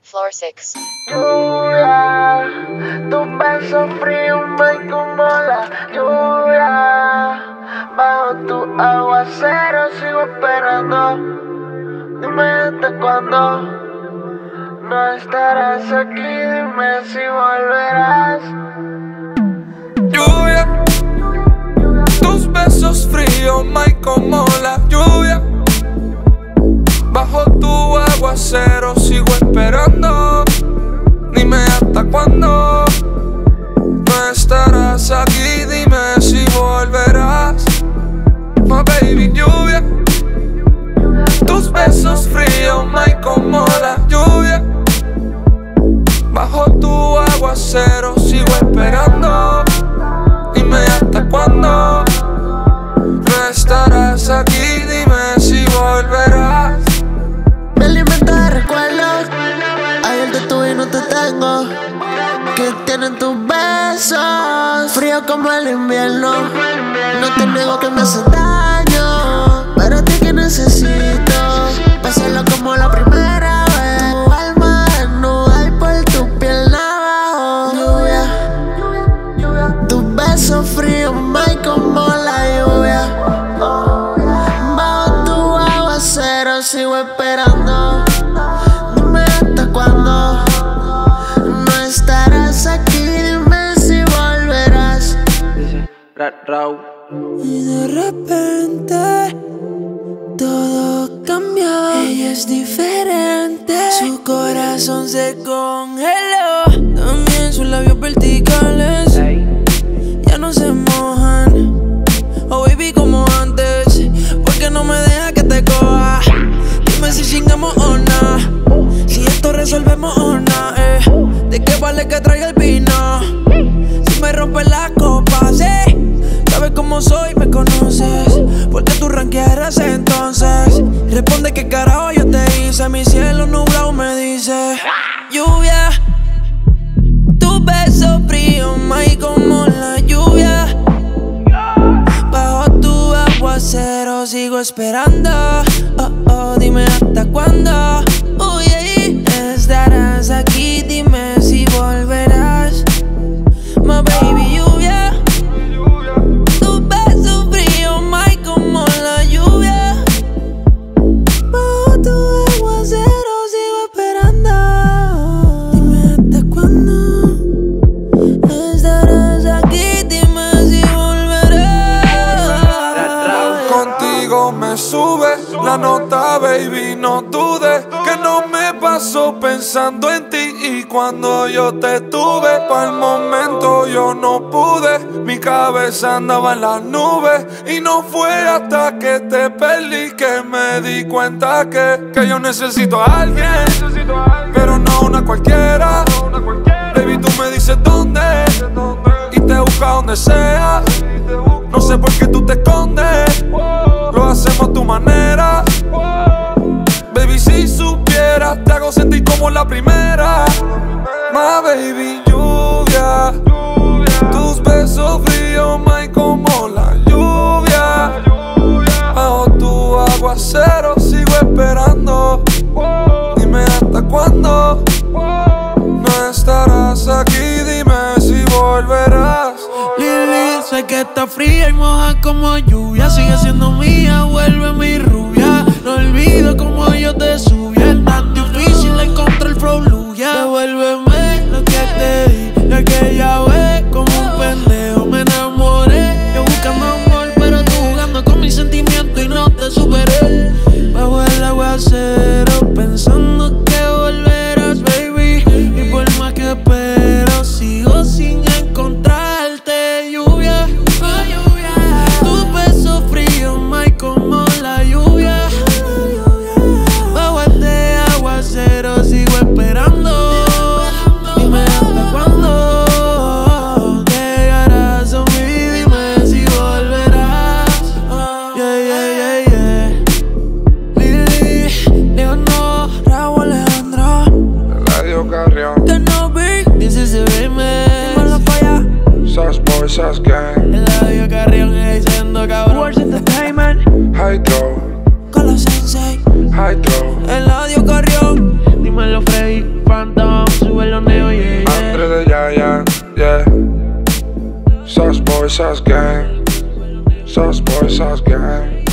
Floor 6. Lluvia, tus besos fríos me como la lluvia. Bajo tu aguacero sigo esperando. Dime hasta cuándo no estarás aquí. Dime si volverás. Lluvia, tus besos fríos me como la lluvia. Bajo tu aguacero sigo esperando. Dime hasta cuándo no estarás aquí. Dime si volverás. My baby lluvia, tus besos fríos me como la lluvia. Bajo tu aguacero sigo esperando. Dime hasta cuándo no estarás aquí. Dime si volverás. Me alimento de recuerdos. Ayer te tuve y no te tengo. Que tienen tus besos frío como el invierno. No te niego que me hacen daño, pero a ti que necesito pasarlo como la primera vez. Tu alma desnuda y por tu piel abajo. Lluvia, tus besos fríos me como la lluvia. Bajo tu aguacero sigo esperando. Dime hasta cuándo no estarás aquí. Dime si volverás. Y de repente todo cambió. Ella es diferente. Su corazón se congeló. También sus labios verticales ya no se mojan. Oh baby como antes. ¿Por qué no me deja que te coja? Dime si chingamos o no. Si esto resolvemos o no. ¿De qué vale que traiga el vino? Si me rompen las copas, sabes cómo soy, me conoces. Porque tú ranquearas entonces. Responde qué carajo yo te hice. Mi cielo nublado me dice. Lluvia, tu beso frío, may como la lluvia. Bajo tu aguacero sigo esperando. Oh, oh, dime hasta cuándo. Uy, estarás aquí, dime si volverás. My baby lluvia, tu beso frío, may como la lluvia. Bajo tu aguacero sigo esperando. Dime hasta cuándo estarás aquí, dime si volverás. Contigo me sube la nota, baby, no dudes que no me paso pensando en ti. Y cuando yo te tuve, pa'l momento yo no pude. Mi cabeza andaba en las nubes y no fue hasta que te perdí que me di cuenta que yo necesito a alguien, pero no una cualquiera. Baby, tú me dices dónde y te busco donde sea. No sé por qué tú te escondes, lo hacemos a tu manera. Baby, si supieras, te hago sentir como la primera. My baby lluvia, tus besos fríos, may como la lluvia. Bajo tu aguacero sigo esperando. Dime hasta cuándo no estarás aquí. Dime si volverás. Lili, sé que está fría y moja como lluvia. Sigue siendo mía, vuelve mi rubia. No olvido como yo te subí. Es tan difícil encontrar el flow luya. Devuélveme lo que te di. Ya que ya ves como un pendejo me enamoré. Yo buscando amor, pero tú jugando con mis sentimientos y no te superé. Bajo el aguacero pensando que volverás, baby. Y por más que espero, sigo sin encontrarte. Lluvia, tu beso frío, may como la lluvia. Bajo este aguacero sigo esperando. Dime hasta cuándo llegarás a mí. Dime si volverás. Yeah, yeah, yeah, yeah. Lili, Leonor, Raúl. boy, sauce gang. Sauce boy, sauce gang.